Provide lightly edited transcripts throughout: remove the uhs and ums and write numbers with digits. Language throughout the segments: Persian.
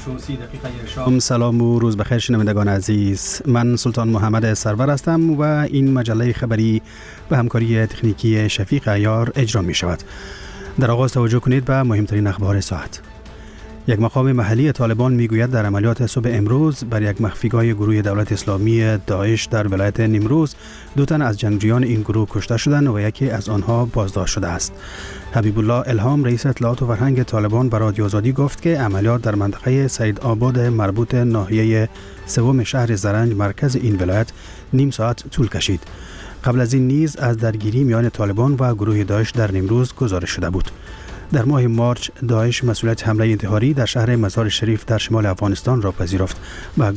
سلام و روز بخیر شنوندگان عزیز. من سلطان محمد سرور هستم و این مجله خبری به همکاری تکنیکی شفیق عیار اجرا می شود. در آغاز توجه کنید به مهمترین اخبار ساعت. یک مقام محلی طالبان میگوید در عملیات صبح امروز بر یک مخفیگاه گروه دولت اسلامی داعش در ولایت نیمروز 2 تن از جنگجویان این گروه کشته شدند و یکی از آنها بازداشت شده است. حبیب الله الهام رئیس اطلاعات و فرهنگ طالبان به رادیو آزادی گفت که عملیات در منطقه سید آباد مربوط ناحیه سوم شهر زرنج مرکز این ولایت نیم ساعت طول کشید. قبل از این نیز از درگیری میان طالبان و گروه داعش در نیمروز گزارش شده بود. در ماه مارچ داعش مسئولیت حمله انتحاری در شهر مزار شریف در شمال افغانستان را پذیرفت. با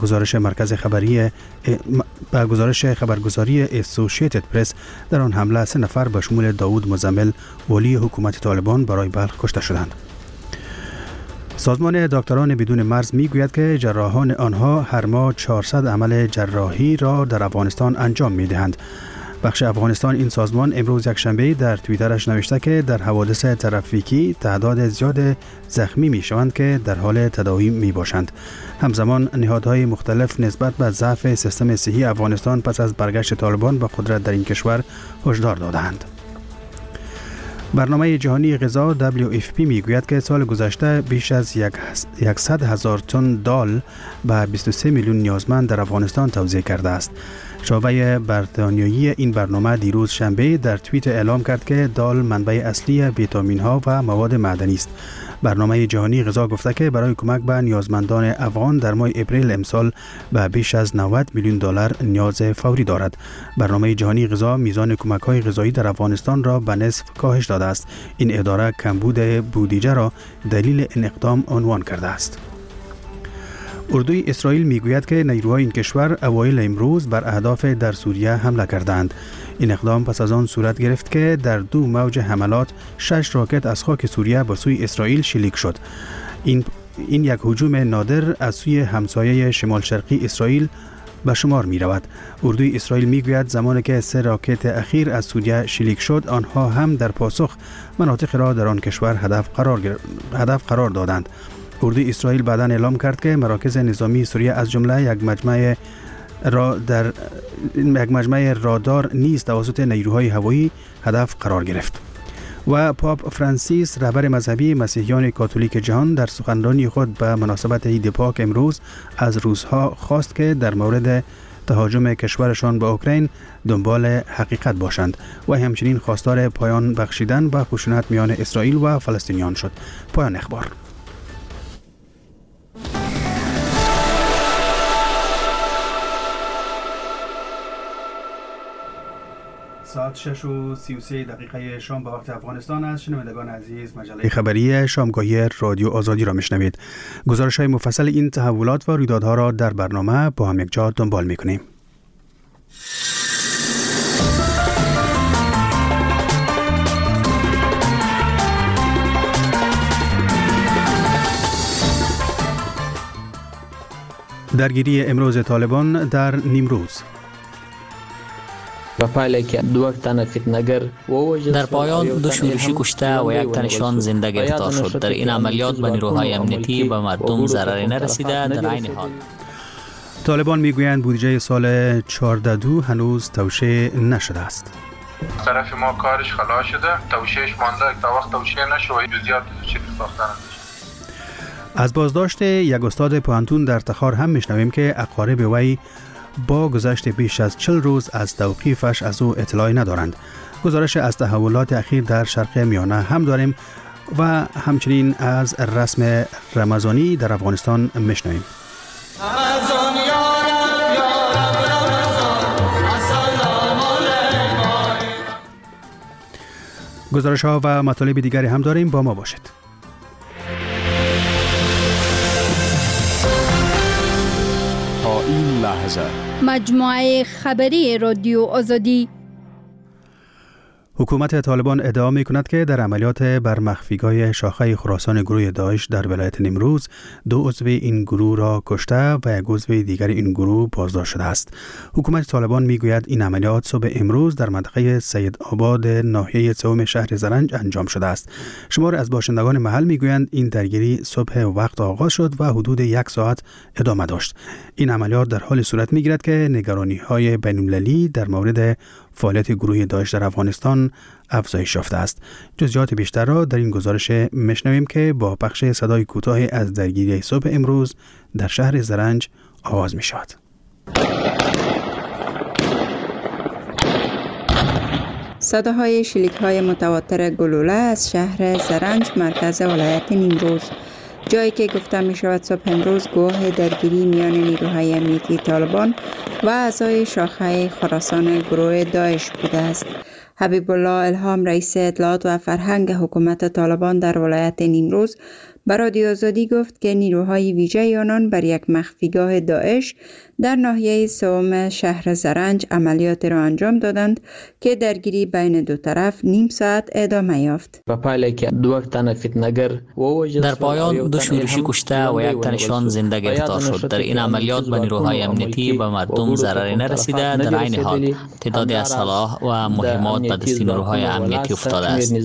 گزارش خبرگزاری اسوسییتد پرس در آن حمله 3 نفر به شمول داوود مزمل ولی حکومت طالبان برای بلخ کشته شدند. سازمان دکتران بدون مرز میگوید که جراحان آنها هر ماه 400 عمل جراحی را در افغانستان انجام میدهند. بخش افغانستان این سازمان امروز یکشنبه در توییترش نوشته که در حوادث ترافیکی تعداد زیاد زخمی می شوند که در حال تداوی می باشند. همزمان نهادهای مختلف نسبت به ضعف سیستم صحی افغانستان پس از برگشت طالبان به قدرت در این کشور هشدار دادند. برنامه جهانی غذا WFP میگوید که سال گذشته بیش از 100,000 تن دال به 23 میلیون نیازمند در افغانستان توزیع کرده است. شعبه بریتانیایی این برنامه دیروز شنبه در توییت اعلام کرد که دال منبع اصلی ویتامین ها و مواد معدنی است. برنامه جهانی غذا گفته که برای کمک به نیازمندان افغان در ماه اپریل امسال به بیش از 90 میلیون دلار نیاز فوری دارد. برنامه جهانی غذا میزان کمک‌های غذایی در افغانستان را به نصف کاهش داده است. این اداره کمبود بودجه را دلیل این اقدام عنوان کرده است. اردوی اسرائیل میگوید که نیروهای این کشور اوایل امروز بر اهداف در سوریه حمله کردند. این اقدام پس از آن صورت گرفت که در 2 موج حملات 6 راکت از خاک سوریه به سوی اسرائیل شلیک شد. این یک هجوم نادر از سوی همسایه شمال شرقی اسرائیل به شمار می رود. اردوی اسرائیل می گوید زمانی که 3 راکت اخیر از سوریه شلیک شد آنها هم در پاسخ مناطق را در آن کشور هدف قرار دادند. اردوی اسرائیل بعداً اعلام کرد که مراکز نظامی سوریه از جمله یک مجمع رادار نیز توسط نیروهای هوایی هدف قرار گرفت. و پاپ فرانسیس رهبر مذهبی مسیحیان کاتولیک جهان در سخنرانی خود به مناسبت عید پاک امروز از روس‌ها خواست که در مورد تهاجم کشورشان به اوکراین دنبال حقیقت باشند و همچنین خواستار پایان بخشیدن به خشونت میان اسرائیل و فلسطینیان شد. پایان اخبار. ساعت 6:33 شام به وقت افغانستان است. شنوندگان عزیز مجله خبری شامگاهی رادیو آزادی را میشنوید. گزارش‌های مفصل این تحولات و رویدادها را در برنامه با هم یک جا دنبال میکنیم. درگیری امروز طالبان در نیمروز. در پایان 2 شورشی کشته و 1 تنشان زنده گرفتار شد. در این عملیات به نیروهای امنیتی به مردم ضرری نرسیده. در عین حال طالبان میگویند بودجه سال 14 هنوز توشیح نشده است. طرف ما کارش خلاص شده، توشیحش مانده، تا وقت توشیح نشه جزئیات چیزی ساخته نمیشه. از بازداشت یک استاد پوهنتون در تخار هم میشنویم که اقارب وی با گذشت بیش از 40 روز از توقیفش از او اطلاعی ندارند. گزارش از تحولات اخیر در شرق میانه هم داریم و همچنین از رسم رمضانی در افغانستان میشنویم. گزارش ها و مطالب دیگری هم داریم، با ما باشید. تا این لحظه مجموعه خبری رادیو آزادی. حکومت طالبان ادعا می کند که در عملیات بر مخفیگاه شاخه خراسان گروه داعش در ولایت نیمروز 2 عضو این گروه را کشته و 1 عضو دیگر این گروه بازداشت شده است. حکومت طالبان می گوید این عملیات صبح امروز در منطقه سید آباد ناحیه سوم شهر زرنج انجام شده است. شمار از باشندگان محل می گویند این درگیری صبح وقت آغاز شد و حدود 1 ساعت ادامه داشت. این عملیات در حال صورت می گیرد که نگرانی‌های بین‌المللی در مورد فعالیت گروه داعش در افغانستان افزایش یافته است. جزئیات بیشتر را در این گزارش میشنویم که با پخش صدای کوتاه از درگیری صبح امروز در شهر زرنج آغاز می شود. صداهای شلیک‌های متواتر گلوله از شهر زرنج مرکز ولایت نیمروز، جایی که گفته می شود صبح امروز گواه درگیری میان نیروهای امنیتی طالبان و اعضای شاخه خراسان گروه داعش بوده است. حبیب الله الهام رئیس اطلاعات و فرهنگ حکومت طالبان در ولایت نیمروز به رادیو آزادی گفت که نیروهای ویژه آنان بر یک مخفیگاه داعش در ناحیه سوم شهر زرنج عملیات را انجام دادند که درگیری بین دو طرف نیم ساعت ادامه یافت. در پایان 2 شورشی کشته و 1 تنشان زنده گرفتار شد. در این عملیات به نیروهای امنیتی به مردم ضرری نرسیده. در عین حال تعدادی اسلحه و مهمات به دست نیروهای امنیتی افتاده است.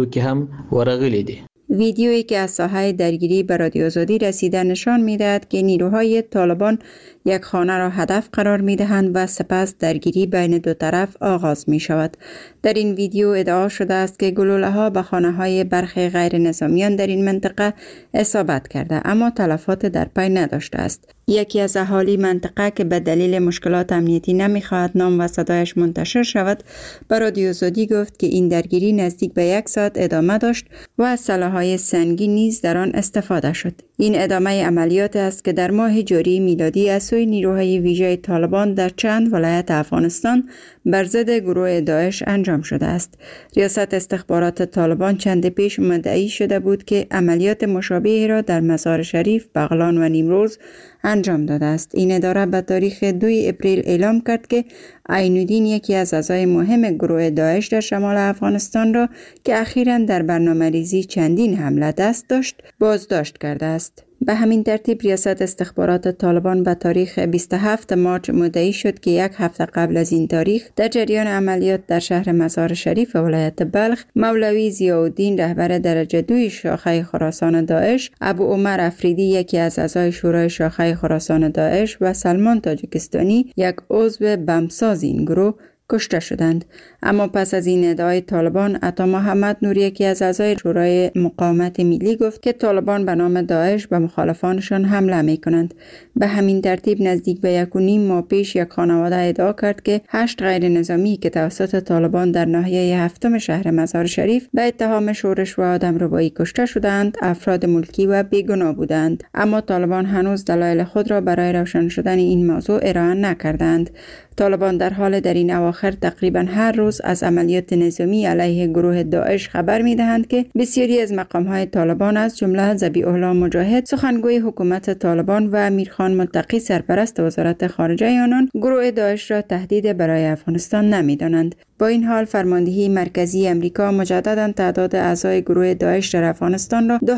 ویدیویی که از ساحه درگیری به رادیو آزادی رسیده نشان می‌دهد که نیروهای طالبان یک خانه را هدف قرار می‌دهند و سپس درگیری بین دو طرف آغاز می‌شود. در این ویدیو ادعا شده است که گلوله‌ها به خانه‌های برخی غیر نظامیان در این منطقه اصابت کرده، اما تلفات در پی نداشته است. یکی از اهالی منطقه که به دلیل مشکلات امنیتی نمی‌خواهد نام و صدایش منتشر شود، به رادیو آزادی گفت که این درگیری نزدیک به 1 ساعت ادامه داشت و از سلاح‌های سنگین نیز در آن استفاده شد. این ادامه عملیات است که در ماه جاری میلادی از سوی نیروهای ویژه طالبان در چند ولایت افغانستان بر ضد گروه داعش انجام شده است. ریاست استخبارات طالبان چند پیش مدعی شده بود که عملیات مشابهی را در مزار شریف، بغلان و نیمروز انجام داده است. این اداره به تاریخ 2 اپریل اعلام کرد که عین‌الدین، یکی از اعضای مهم گروه داعش در شمال افغانستان را که اخیراً در برنامه‌ریزی چندین حمله دست داشت، بازداشت کرده است. به همین ترتیب ریاست استخبارات طالبان به تاریخ 27 مارس مدعی شد که 1 هفته قبل از این تاریخ در جریان عملیات در شهر مزار شریف ولایت بلخ، مولوی ضیاءالدین رهبر درجه 2 شاخه خراسان داعش، ابو عمر افریدی یکی از اعضای شورای شاخه خراسان داعش و سلمان تاجیکستانی یک عضو بمساز این گروه کشته شدند. اما پس از این ادعای طالبان، عطا محمد نور، یکی از اعضای شورای مقاومت ملی، گفت که طالبان به نام داعش به مخالفانشان حمله می کنند. به همین ترتیب نزدیک به 1.5 ماه پیش یک خانواده ادعا کرد که 8 غیر نظامی که توسط طالبان در ناحیه 7 شهر مزار شریف به اتهام شورش و آدمربایی کشته شدند، افراد ملکی و بیگناه بودند. اما طالبان هنوز دلایل خود را برای روشن شدن این موضوع ارائه نکردند. طالبان در حال در این اواخر تقریبا هر روز از عملیات نظامی علیه گروه داعش خبر می‌دهند که بسیاری از مقام‌های طالبان از جمله ذبیح الله مجاهد، سخنگوی حکومت طالبان، و امیرخان متقی، سرپرست وزارت خارجه آنان، گروه داعش را تهدید برای افغانستان نمی‌دانند. با این حال فرماندهی مرکزی امریکا مجددا تعداد اعضای گروه داعش در افغانستان را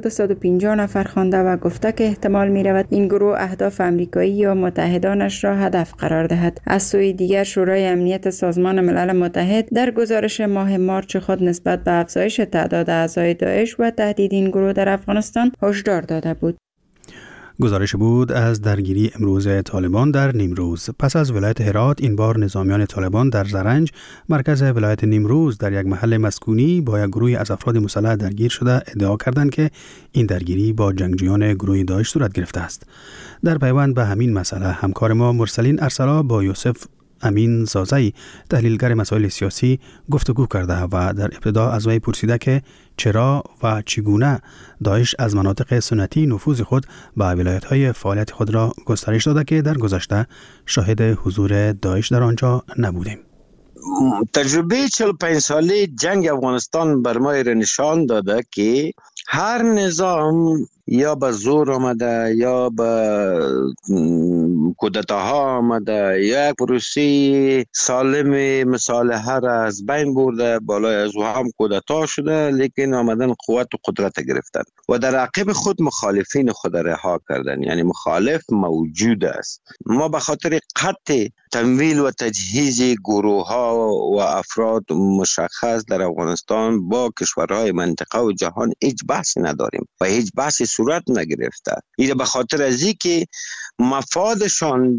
2250 نفر خوانده و گفته که احتمال می‌رود این گروه اهداف امریکایی یا متحدانش را هدف قرار دهد. از سوی دیگر شورای امنیت سازمان ملل متحد در گزارش ماه مارس خود نسبت به افزایش تعداد اعضای داعش و تهدید این گروه در افغانستان هشدار داده بود. گزارش بود از درگیری امروز طالبان در نیمروز. پس از ولایت هرات، این بار نظامیان طالبان در زرنج، مرکز ولایت نیمروز، در یک محل مسکونی با یک گروه از افراد مسلح درگیر شده ادعا کردند که این درگیری با جنگجویان گروه داعش صورت گرفته است. در پیوند به همین مسئله همکار ما مرسلین ارسلا با یوسف امین زازی، تحلیلگر مسائل سیاسی، گفتگو کرده و در ابتدا از وی پرسیده که چرا و چگونه داعش از مناطق سنتی نفوذ خود به ولایت‌های فعالیت خود را گسترش داده که در گذشته شاهد حضور داعش در آنجا نبودیم. تجربه 45 ساله جنگ افغانستان بر ما نشان داده که هر نظام یا به زور آمده یا به کودتاها آمده یا یک پروسه سالم مصالحه را از بین برده، بالای از او هم کودتا شده، لیکن آمدن قوت و قدرت گرفتن و در عقب خود مخالفین خود رها کردن. یعنی مخالف موجود است. ما به خاطر قطع تمویل و تجهیز گروه ها و افراد مشخص در افغانستان با کشورهای منطقه و جهان هیچ بحثی نداریم و هیچ بحثی صورت نگرفته. این به خاطر از اینکه مفادشان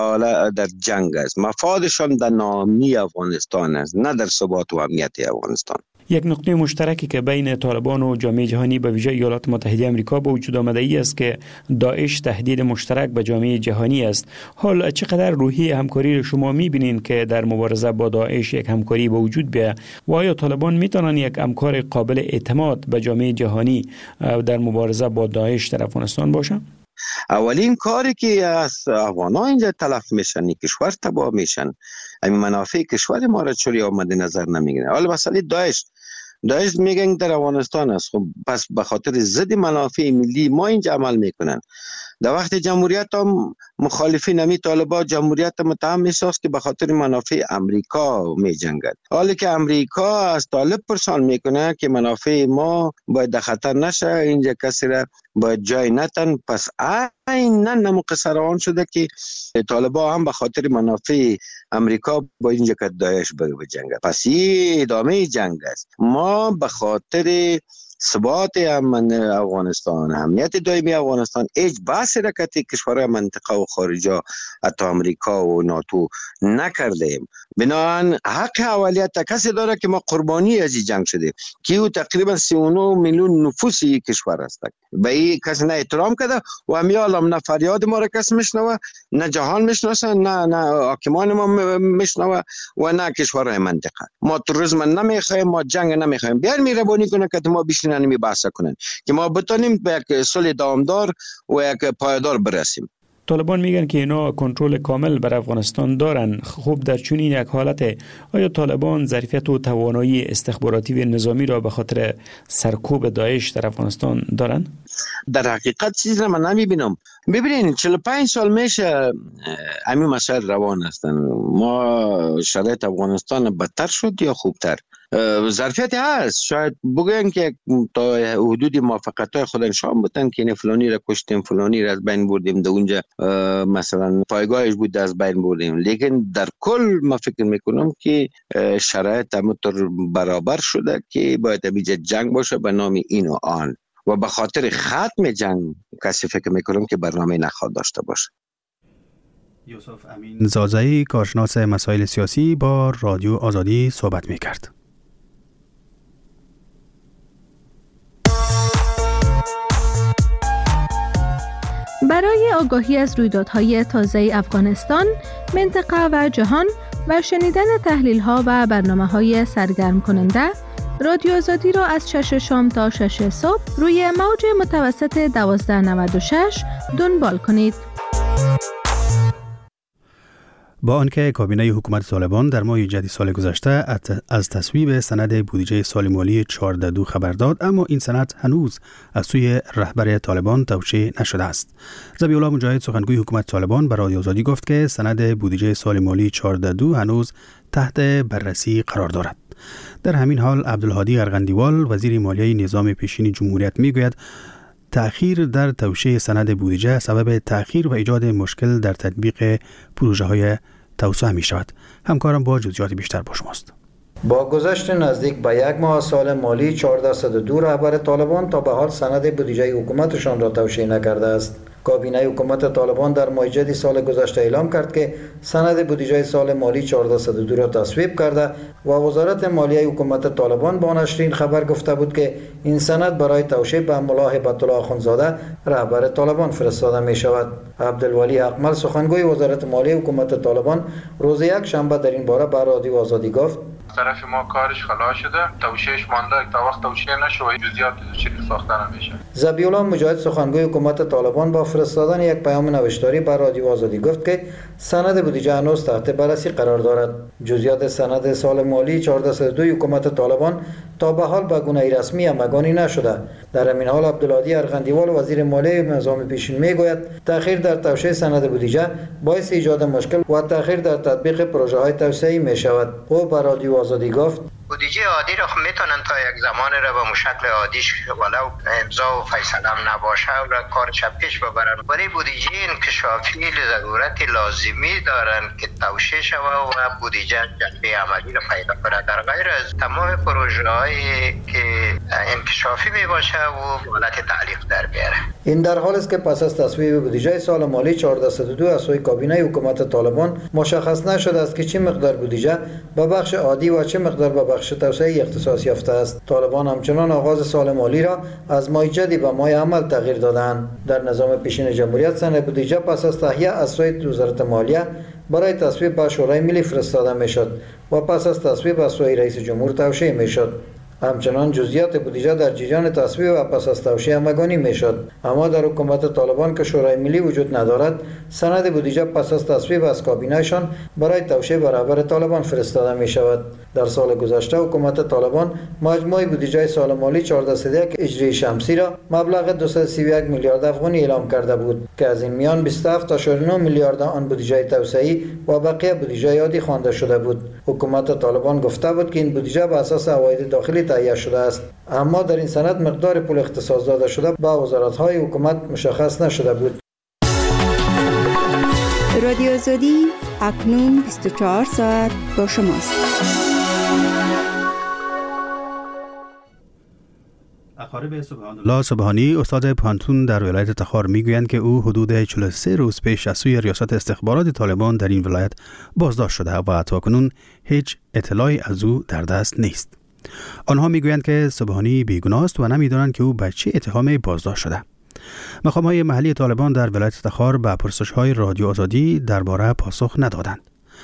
در جنگ است، مفادشان در ناامنی افغانستان است، نه در ثبات و امنیت افغانستان. یک نقطه مشترکی که بین طالبان و جامعه جهانی به ویژه ایالات متحده آمریکا به وجود آمده ای است که داعش تهدید مشترک به جامعه جهانی است. حال چقدر روحی همکاری شما می‌بینین که در مبارزه با داعش یک همکاری به وجود بیاید و آیا طالبان میتونن یک همکار قابل اعتماد به جامعه جهانی در مبارزه با داعش در افغانستان باشن؟ اولین کاری که از افغان‌ها اینجا تلف میشن، کشور تباه میشن، همین منافع کشور ما را چوری مد نظر نمیگیره. حالا مسئله داعش میگن در افغانستان است، خب پس به خاطر ضد منافع ملی ما اینجا عمل میکنن. در وقت جمهوریت هم مخالفین همی طالبان جمهوریت متهم میساز که به خاطر منافع امریکا میجنگد، حالی که امریکا از طالب پرسان میکنه که منافع ما باید در خطر نشه، اینجا کسی را باید جای نتن. پس عیناً نمقصر آن شده که طالبان هم به خاطر منافع امریکا با اینجا که داعش بجنگه. پس این ادامه جنگ است. ما به خاطر ثبات امن افغانستان، امنیت دائمی افغانستان، هیچ بحث رکتی کشورهای منطقه و خارجه حتی امریکا و ناتو نکردیم. بنابراین حق اولیت کسی داره که ما قربانی از این جنگ شده که او تقریبا 39 میلیون نفوسی کشور است. به این کسی نه احترام کرده و همیالم نه فریاد ما را کس میشنوه، نه جهان میشناسه، نه حاکمان ما میشنوه و نه کشورهای منطقه. ما تروریسم نمیخوایم، ما جنگ نمیخوایم. بیار میربانی کنه که ما بیشتر نمی بحث کنن که ما بتونیم به یک صلح دوامدار و یک پایدار برسیم. طالبان میگن که اینا کنترل کامل بر افغانستان دارن. خوب در چنین یک حالت آیا طالبان ظرفیت و توانایی استخباراتی و نظامی را به خاطر سرکوب داعش در افغانستان دارن؟ در حقیقت چیزی من نمیبینم. ببینید 45 سال میشه همین مسائل روان هستن. ما شرایط افغانستان بدتر شد یا خوبتر؟ ظرفیت هست، شاید بگوین که تا حدود موافقت‌های خود نشان بدن که فلانی را کشتیم، فلانی را از بین بردیم، در اونجا مثلا پایگاهش بود از بین بردیم، لیکن در کل ما فکر میکنم که شرایط همونطور برابر شده که باید اینجا جنگ باشه به نام این و آن و به خاطر ختم جنگ کسی فکر میکنم که برنامه نخواهد داشته باشه. یوسف امین زازایی کارشناس مسائل سیاسی با رادیو آزادی صحبت میکرد. برای آگاهی از رویدادهای تازه افغانستان، منطقه و جهان و شنیدن تحلیل‌ها و برنامه‌های سرگرم کننده، رادیو آزادی را از 6 شام تا 6 صبح روی موج متوسط 1296 دنبال کنید. با آنکه کابینه حکومت طالبان در ماه ژوئیه سال گذشته از تصویب سند بودجه سال مالی 14 خبر داد، اما این سند هنوز از سوی رهبر طالبان توشیح نشده است. ذبیح الله مجاهد سخنگوی حکومت طالبان به رادیو آزادی گفت که سند بودجه سال مالی 14 هنوز تحت بررسی قرار دارد. در همین حال عبدالهادی ارغندیوال وزیر مالیه نظام پیشین جمهوریت میگوید تأخیر در توشیح سند بودجه سبب تأخیر و ایجاد مشکل در تطبیق پروژه های توسعه می شود. همکارم با جزئیات بیشتر با شماست. با گذشت نزدیک به 1 ماه از سال مالی 1402 رهبر طالبان تا به حال سند بودجه حکومتشان را توشیح نکرده است. کابینه حکومت طالبان در ماه ژوئیه سال گذشته اعلام کرد که سند بودجه سال مالی 1402 را تصویب کرده و وزارت مالیه حکومت طالبان با نشرین خبر گفته بود که این سند برای توشیح به ملا هیبت الله اخوندزاده رهبر طالبان فرستاده می شود. عبدالولی حقمل سخنگوی وزارت مالیه حکومت طالبان روز یک شنبه در این باره به رادیو آزادی گفت طرف ما کارش خلاص شده، توشیحش مانده، تا وقت توشیح نشه و جزئیات چیزی ساخته نمیشه. ذبیح الله مجاهد سخنگوی حکومت طالبان با فرستادن یک پیام نوشتاری بر رادیو آزادی گفت که سند بودجه هنوز تحت بررسی قرار دارد. جزئیات سند سال مالی 1402 حکومت طالبان تا به حال به گونه رسمی همگانی نشده. در همین حال عبدالهادی ارغندیوال وزیر مالیه نظام پیشین میگوید تأخیر در توشیح سند بودجه باعث ایجاد مشکل و تأخیر در تطبیق پروژه های توسعه‌ای می شود. او به رادیو آزادی گفت بودجه عادی را میتونن تا یک زمان را به شکل عادیش ولو امضا و فیصله هم نباشه و کارش پیش ببرن، ولی بودجه انکشافی ضرورت لازمی دارن که توسعه شود و بودجه جنبه عملی را پیدا کنه. در غیر از تمام پروژه هایی که انکشافی می باشه و حالت تعلیق در بیاره. این در حال است که پس از تصویب بودجه سال مالی 1402 از سوی کابینه حکومت طالبان مشخص نشده است که چه مقدار بودجه به بخش عادی و چه مقدار به بخش توسعه اختصاص یافته است. طالبان همچنان آغاز سال مالی را از ماه جدی به ماه عمل تغییر دادند. در نظام پیشین جمهوریت سند بودجه پس از تهیه از سوی وزارت مالیه برای تصویب به شورای ملی فرستاده میشد و پس از تصویب از سوی رئیس جمهور توشیح میشد. همچنان جزئیات بودجه در جریان تصویب و پس از توشیح همگانی میشد. اما در حکومت طالبان که شورای ملی وجود ندارد، سند بودجه پس از تصویب از کابینهشان برای توشیح برابر طالبان فرستاده می شود. در سال گذشته حکومت طالبان مجموع بودجه سال مالی 1401 اجری شمسی را مبلغ 231 میلیارد افغانی اعلام کرده بود که از این میان 27.9 میلیارد آن بودجه توسعه‌ای و بقیه بودجه عادی خوانده شده بود. حکومت طالبان گفته بود که این بودجه بر اساس عواید داخلی تهیه شده است، اما در این سند مقدار پول اختصاص داده شده به وزارت‌های حکومت مشخص نشده بود. رادیو آزادی اکنون 24 ساعت با شماست. اقارب سبحان سبحانی استاد پانتون در ولایت تخار میگویند که او حدود 43 روز پیش از سوی ریاست استخبارات طالبان در این ولایت بازداشت شده و تاکنون هیچ اطلاعی از او در دست نیست. آنها میگویند که سبحانی بیگناه است و نمیدانند که او به چه اتهامی بازداشت شده. مقام‌های محلی طالبان در ولایت تخار به پرسش‌های رادیو آزادی درباره پاسخ ندادند.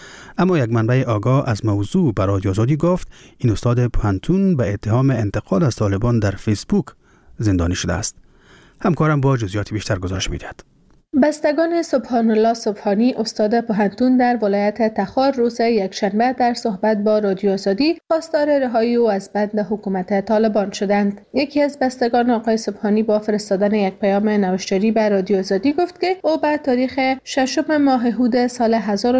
اما یک منبع آگاه از موضوع به رادیو آزادی گفت این استاد پانتون به اتهام انتقاد از طالبان در فیسبوک زندانی شده است. همکارم با جزئیات بیشتر گزارش می‌دهد. بستگان سبحان الله سبحانی استاد پانتون در ولایت تخار روز یکشنبه در صحبت با رادیو آزادی خواستار رهایی او از بند حکومت طالبان شدند. یکی از بستگان آقای سبحانی با فرستادن یک پیام نوشتاری به رادیو آزادی گفت که او به تاریخ 6 ماه هود سال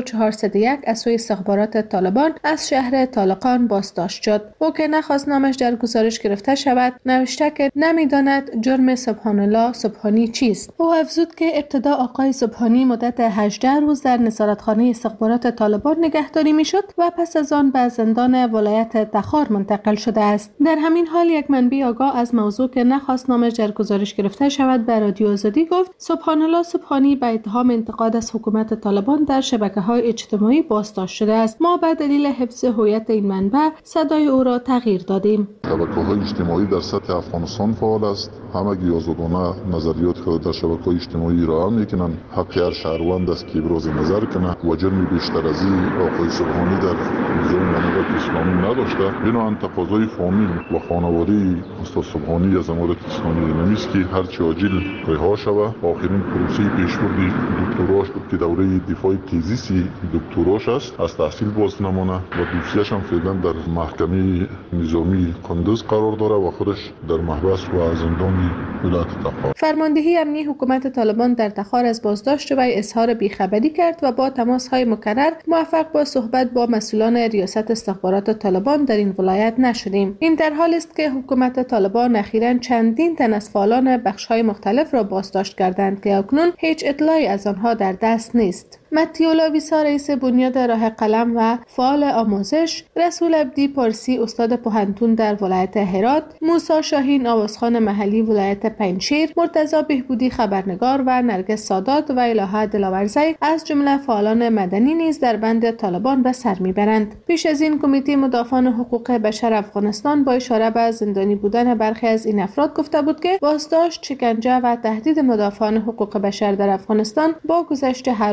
1401 از سوی استخبارات طالبان از شهر طالقان بازداشت شد. او که نخواست نامش در گزارش گرفته شود نوشته که نمیداند جرم سبحان الله سبحانی چیست. او افزود که ابتدا آقای سبحانی مدت 18 روز در نظارتخانه استخبارات طالبان نگهداری میشد و پس از آن به زندان ولایت تخار منتقل شده است. در همین حال یک منبع آگاه از موضوع که نخواست نامش در گزارش گرفته شود به رادیو آزادی گفت سبحان الله سبحانی به اتهام انتقاد از حکومت طالبان در شبکه‌های اجتماعی بازداشت شده است. ما به دلیل حفظ هویت این منبع صدای او را تغییر دادیم. شبکه‌های اجتماعی در سطح افغانستان فعال است. همگی آزادانه نظریات خود در شبکه‌های اجتماعی را میکنن. حق هر شهروند است که ابراز نظر کنه و جرمی بیشتر از این آقای سبحانی در نظام امارت اسلامی نداشته. بنابراین تقاضای فامیل و خانواده استاد سبحانی از امارت اسلامی نمیست که هرچه عاجل رها شود. آخرین پروسه پیشبرد دکتراش بود که دوره دفاع تزیسی دکتراش است، از تحصیل باز نمانه و دوسیه‌اش هم فعلا در محکمه نظامی کندز قرار داره و خودش در محبس و زندان ولایت تخار. فرماندهی امنی حکومت طالبان در تخار از بازداشت وی اظهار بیخبری کرد و با تماس‌های مکرر موفق با صحبت با مسئولان ریاست استخبارات طالبان در این ولایت نشدیم. این در حال است که حکومت طالبان اخیراً چندین تن از فعالان بخش‌های مختلف را بازداشت کردند که اکنون هیچ اطلاعی از آنها در دست نیست. متیولا ویسا رئیس بنیاد راه قلم و فعال آموزش، رسول عبدی پارسی استاد پانتون در ولایت هرات، موسی شاهین آوازخوان محلی ولایت پنجشیر، مرتضی بهبودی خبرنگار و نرگس سادات و الهه دلاورزی از جمله فعالان مدنی نیز در بند طالبان به سر میبرند. پیش از این کمیته مدافعان حقوق بشر افغانستان با اشاره به زندانی بودن برخی از این افراد گفته بود که بازداشت، شکنجه و تهدید مدافعان حقوق بشر در افغانستان با گذشت هر روز در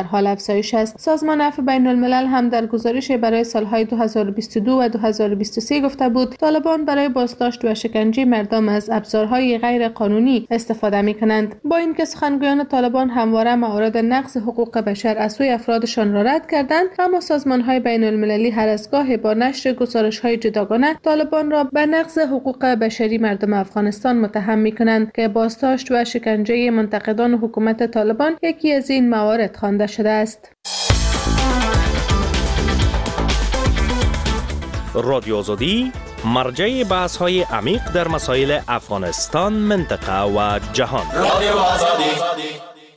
حال افزایش است. سازمان عفو بین الملل هم در گزارش برای سالهای 2022 و 2023 گفته بود طالبان برای بازداشت و شکنجه مردم از ابزارهای غیر قانونی استفاده می‌کنند. با اینکه سخنگویان طالبان همواره موارد نقض حقوق بشر از سوی افرادشان را رد کردند، اما سازمان‌های بین المللی هر از گاهی با نشر گزارش‌های جداگانه طالبان را به نقض حقوق بشری مردم افغانستان متهم می‌کنند که بازداشت و شکنجه منتقدان حکومت طالبان یکی از این موارد خوانده شده است. رادیو آزادی مرجع بحث‌های عمیق در مسائل افغانستان، منطقه و جهان. رادیو آزادی.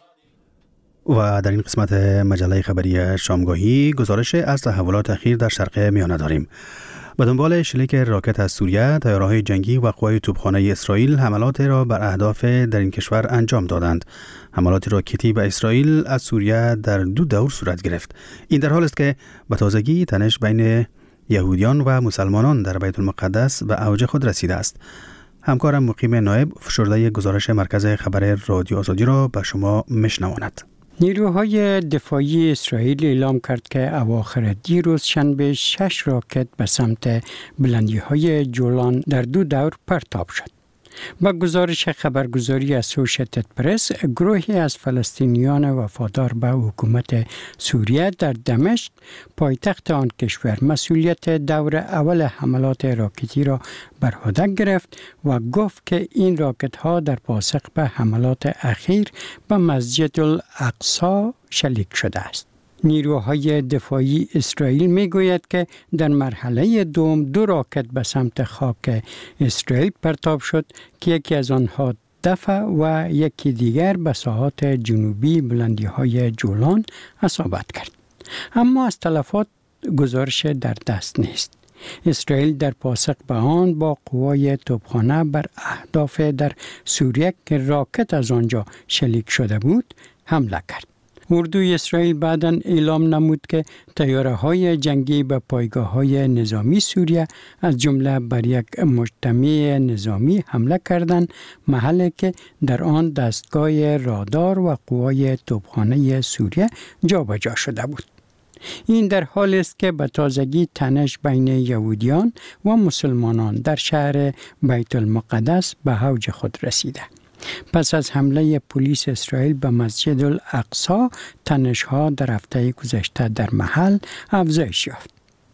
و در این قسمت مجله خبری شامگاهی گزارش از تحولات اخیر در شرق میانه داریم. به دنبال شلیک راکت از سوریه، تیاره‌های جنگی و قوای توپخانه اسرائیل حملات را بر اهداف در این کشور انجام دادند. حملات راکتی به اسرائیل از سوریه در 2 دور صورت گرفت. این در حال است که به تازگی تنش بین یهودیان و مسلمانان در بیت المقدس به اوج خود رسیده است. همکارم مقیم نایب فشرده گزارش مرکز خبر رادیو آزادی را به شما میشنواند. نیروهای دفاعی اسرائیل اعلام کرد که اواخر دیروز شنبه 6 راکت به سمت بلندی‌های جولان در 2 دور پرتاب شد. با گزارش خبرگزاری اسوشیتد پرس، گروهی از فلسطینیان وفادار به حکومت سوریه در دمشق، پایتخت آن کشور، مسئولیت دور اول حملات راکتی را بر عهده گرفت و گفت که این راکت ها در پاسخ به حملات اخیر به مسجد الاقصی شلیک شده است. نیروهای دفاعی اسرائیل میگوید که در مرحله دوم 2 راکت به سمت خاک اسرائیل پرتاب شد که یکی از آنها دفع و یکی دیگر به ساحات جنوبی بلندی‌های جولان اصابت کرد. اما از تلفات گزارش در دست نیست. اسرائیل در پاسخ به آن با قوای توپخانه بر اهداف در سوریه که راکت از آنجا شلیک شده بود حمله کرد. اردوی اسرائیل بعداً اعلام نمود که طیاره‌های جنگی به پایگاه‌های نظامی سوریه از جمله بر یک مجتمع نظامی حمله کردند، محلی که در آن دستگاه رادار و قوای توپخانه سوریه جابجا شده بود. این در حالی است که به تازگی تنش بین یهودیان و مسلمانان در شهر بیت المقدس به اوج خود رسیده. پس از حمله پلیس اسرائیل به مسجد الاقصی، تنش‌ها در هفته گذشته در محل افزایش یافت.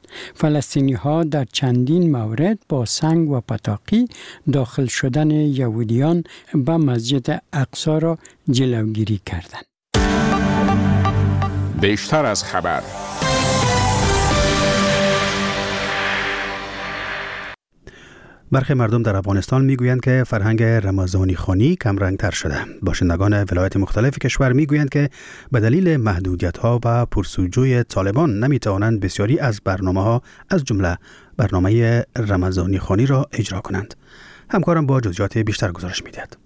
فلسطینی‌ها در چندین مورد با سنگ و پتاقی داخل شدن یهودیان به مسجد اقصی را جلوگیری کردند. بیشتر از خبر. برخی مردم در افغانستان میگویند که فرهنگ رمضانی خوانی کم رنگ تر شده. باشندگان ولایت مختلف کشور میگویند که به دلیل محدودیت‌ها و پرسوجوی طالبان نمیتوانند بسیاری از برنامه‌ها از جمله برنامه رمضانی خوانی را اجرا کنند. همکارم با جزئیات بیشتر گزارش می‌دهد.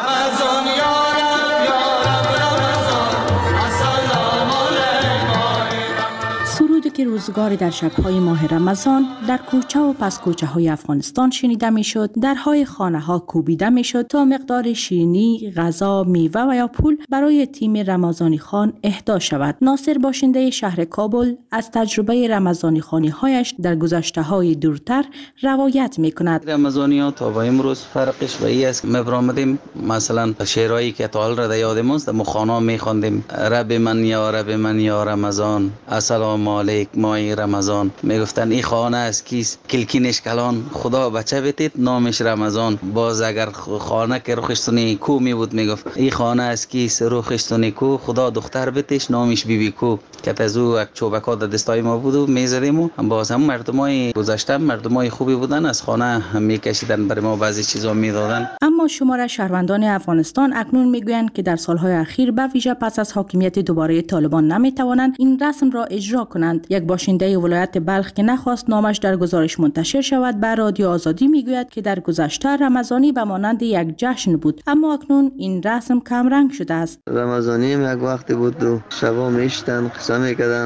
که روزگاری در شب‌های ماه رمضان در کوچه و پس کوچه‌های افغانستان شنیده می‌شد، درهای خانه‌ها کوبیده می‌شد تا مقدار شیرینی، غذا، میوه و یا پول برای تیم رمضانی خوان اهدا شود. ناصر باشنده شهر کابل از تجربه رمضانی خوانی‌هایش در گذشته‌های دورتر روایت می‌کند. رمضانی‌ها تا به امروز فرقش به این است که می‌برآمدیم مثلا شعرهایی که تا حال را یادم است مخانا می‌خواندیم: رب من یا رمضان، السلام علیکم ماه رمضان. میگفتن این خانه از کیست؟ کلکینش کلان، خدا بچه بتید نامش رمضان. باز اگر خانه که رخشتونی کو می بود میگفت این خانه از کیست؟ رخشتونی کو، خدا دختر بتیش نامش بیبی کو. که از او یک چوبکا در دستای ما بود و میزدیم و باز هم مردمای گذشته مردمای خوبی بودن، از خانه میکشیدن برای ما بعضی چیزا میدادن. اما شمار شهروندان افغانستان اکنون میگویند که در سالهای اخیر به ویژه پس از حاکمیت دوباره طالبان نمیتوانند این رسم را اجرا کنند. یک باشنده ولایت بلخ که نخواست نامش در گزارش منتشر شود به رادیو آزادی میگوید که در گذشته رمضانی به مانند یک جشن بود، اما اکنون این رسم کم رنگ شده است. رمضانی یک وقتی بود و شبا میشتن قصه میکردن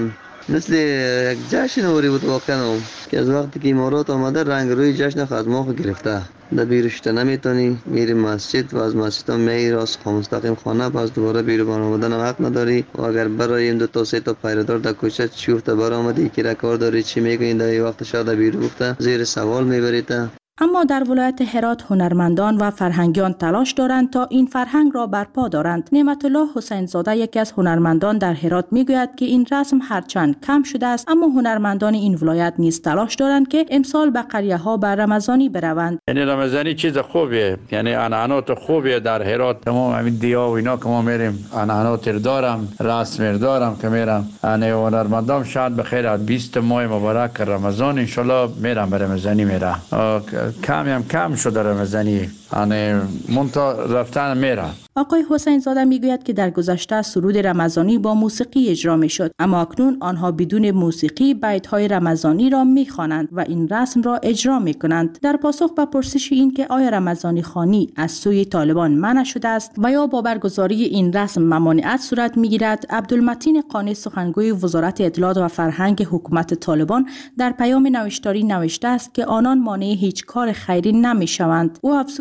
مثل یک جشن نوری بود واقعا که از وقتی که امارات آمده رنگ روی جشن خدمات گرفته. در بیرشته نمیتونی میری مسجد و از مسجد هم میری از مستقیم خانه باز دوباره بیرو برآمدن هم حق نداری و اگر برای این 2 تا 3 تا پیره‌دار در کوچه چوفته برآمدی که کار داری چی میگین در وقت شاید بیرو گفته زیر سوال میبریده. اما در ولایت هرات هنرمندان و فرهنگیان تلاش دارند تا این فرهنگ را برپا دارند. نعمت الله حسین زاده یکی از هنرمندان در هرات میگوید که این رسم هرچند کم شده است اما هنرمندان این ولایت نیز تلاش دارند که امسال به قریه ها بر رمضانی بروند. یعنی رمضانی چیز خوبیه، یعنی عنعنات خوبیه در هرات. تمام همین دیا و اینا که ما میریم عنعنات دارم، رسم دارم که میرم. یعنی هنرمندان شاید بخیر از 20 ماه مبارک رمضان ان شاء الله میرم به رمضانی میرم. کم شده رمضانی، یعنی منتا رفتن میره. آقای حسین زاده میگوید که در گذشته سرود رمضانی با موسیقی اجرا میشد اما اکنون آنها بدون موسیقی بیت‌های رمضانی را میخوانند و این رسم را اجرا میکنند. در پاسخ به پرسش این که آیا رمضانی خوانی از سوی طالبان منع شده است و یا با برگزاری این رسم ممانعت صورت میگیرد، عبدالمتین قانی سخنگوی وزارت اطلاعات و فرهنگ حکومت طالبان در پیام نوشتاری نوشته است که آنان مانع هیچ کار خیری نمیشوند. او افزود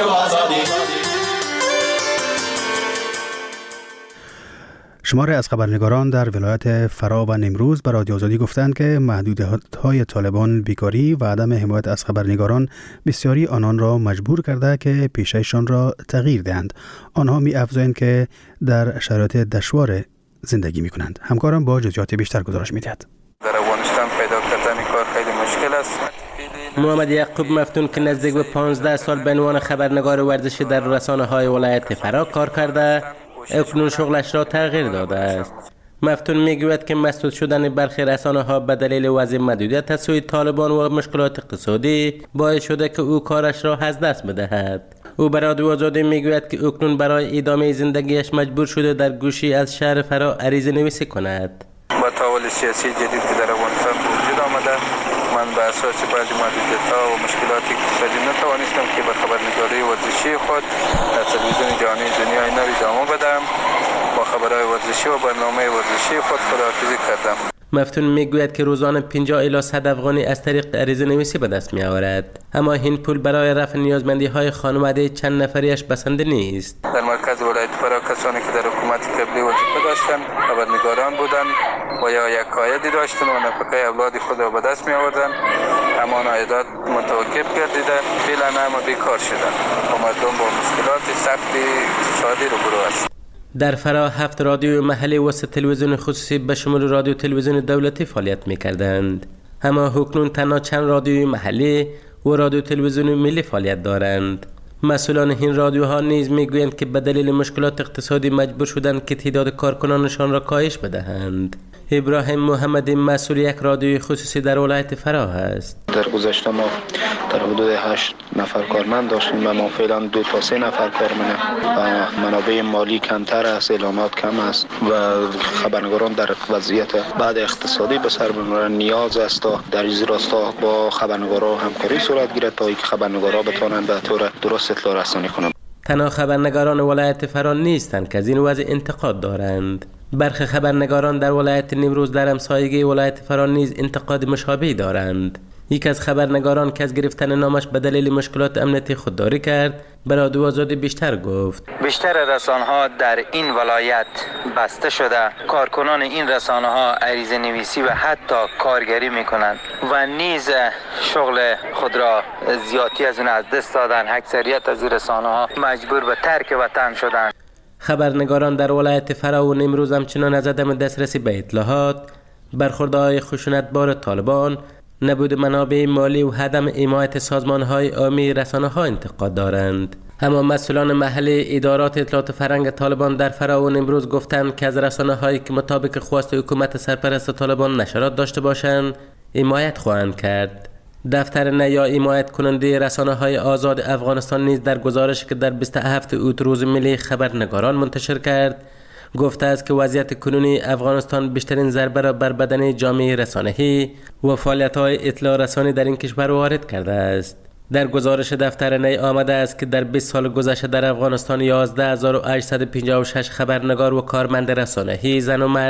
شماری از خبرنگاران در ولایت فرا و نیمروز به رادیو آزادی گفتند که محدودیت‌های طالبان بیکاری و عدم حمایت از خبرنگاران بسیاری آنان را مجبور کرده که پیشه‌شان را تغییر دهند. آنها می‌افزایند که در شرایط دشوار زندگی می‌کنند. همکاران با جزئیات بیشتر گزارش می‌دهند. در افغانستان پیدا کردن کار خیلی مشکل است. محمد یعقوب مفتون که نزدیک به 15 سال به عنوان خبرنگار ورزشی در رسانه‌های ولایت فرا کار کرده، اکنون شغلش را تغییر داده است. مفتون میگوید که مسدود شدن برخی رسانه‌ها به دلیل وضع محدودیت از سوی طالبان و مشکلات اقتصادی باعث شده که او کارش را از دست بدهد. او به رادیو آزادی میگوید که اکنون برای ادامه زندگیش مجبور شده در گوشی از شهر فرا عریضه نویسی کند. با تحول سیاسی جدید که در افغانستان وجود آمده، من به اساس بعضی محدودیت‌ها و مشکلات اقتصادی نتوانستم که به خبرنگاری ورزشی خود در تلویزیون جهانی دنیا اینا ادامه بدم. با خبرهای ورزشی و برنامه ورزشی خود خداحافظی کردم. مفتون میگوید که روزانه 50 الی 100 افغانی از طریق عریضه نویسی به دست می آورد، اما این پول برای رفع نیازمندی های خانواده چند نفریش بسنده نیست. در مرکز ولایت فرا کسانی که در حکومت قبلی وظیفه داشتند خبرنگاران بودند و یا یک عایدی داشتند و نفقه اولاد خود را به دست می آوردند، اما آن عایدات متوقف گردیده، فعلا همه بیکار شدند و مردم با مشکلات سخت اقتصادی روبرو است. در فرا 7 رادیو محلی و 3 تلویزیون خصوصی به شمول رادیو تلویزیون دولتی فعالیت می‌کردند. اما اکنون تنها چند رادیوی محلی و رادیو تلویزیون ملی فعالیت دارند. مسئولان این رادیوها نیز میگویند که به دلیل مشکلات اقتصادی مجبور شدند که تعداد کارکنانشان را کاهش بدهند. ابراهیم محمدی مسئول یک رادیوی خصوصی در ولایت فرا است. در گذشته ما در حدود 8 نفر کارمند داشتیم و ما فعلا 2 تا 3 نفر کارمند و منابع مالی کمتر است، اعلانات کم است و خبرنگاران در وضعیت بعد اقتصادی به سر میبرند. نیاز است تا در این راستا با خبرنگاران همکاری صورت گیرد تا اینکه خبرنگاران بتوانند به طور درست اطلاع رسانی کنند. تنها خبرنگاران ولایت فرا نیستند که از این وضع انتقاد دارند. برخی خبرنگاران در ولایت نیمروز در همسایگی ولایت فرا نیز انتقاد مشابهی دارند. یک از خبرنگاران که از گرفتن نامش به دلیل مشکلات امنیتی خودداری کرد، به رادیو آزادی بیشتر گفت. بیشتر رسانه‌ها در این ولایت بسته شده، کارکنان این رسانه‌ها عریضه نویسی و حتی کارگری میکنند و نیز شغل خود را زیادی از اون از دست دادن. اکثریت از این رسانه‌ها مجبور به ترک وطن شدند. خبرنگاران در ولایت فرا و نیمروز همچنان از عدم دسترسی به اطلاعات، برخوردهای خشونتبار طالبان، نبود منابع مالی و عدم حمایت سازمان‌های عامی رسانه‌ها انتقاد دارند. اما مسئولان محلی ادارات اطلاعات فرهنگ طالبان در فرا و نیمروز گفتند که از رسانه‌هایی که مطابق خواست حکومت سرپرست طالبان نشرات داشته باشند حمایت خواهند کرد. دفتر نیا حمایت کننده رسانه‌های آزاد افغانستان نیز در گزارشی که در 27 اوت روز ملی خبرنگاران منتشر کرد گفته است که وضعیت کنونی افغانستان بیشترین ضربه را بر بدن جامعه رسانه‌ای و فعالیت‌های اطلاع رسانی در این کشور وارد کرده است. در گزارش دفتر نی آمده است که در 20 سال گذشته در افغانستان 11856 خبرنگار و کارمند رسانه‌ای زن و مرد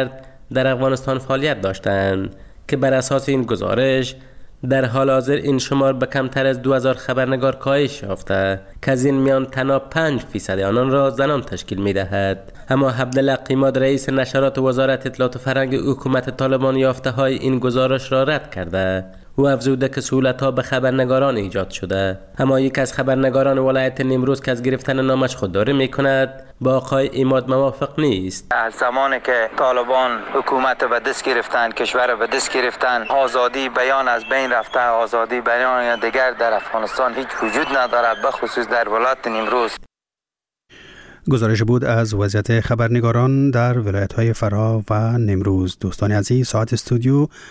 در افغانستان فعالیت داشتند که بر اساس این گزارش در حال حاضر این شمار به کمتر از 2000 خبرنگار کاهش یافته که از این میان تنها 5% آنان را زنان تشکیل می‌دهد. اما عبدالله قیماد رئیس نشرات وزارت اطلاعات و فرهنگ حکومت طالبان یافته های این گزارش را رد کرده و افزوده که سهولت‌ها به خبرنگاران ایجاد شده. اما یک از خبرنگاران ولایت نیمروز که از گرفتن نامش خودداری می‌کند با آقای ایماد موافق نیست. از زمانی که طالبان حکومت به دست گرفتن، کشور به دست گرفتن، آزادی بیان از بین رفته، آزادی بیان دیگر در افغانستان هیچ وجود ندارد، به خصوص در ولایت نیمروز. گزارش بود از وضعیت خبرنگاران در ولایت‌های فرا و نیمروز. دوستان عزیز، ساعت استودیو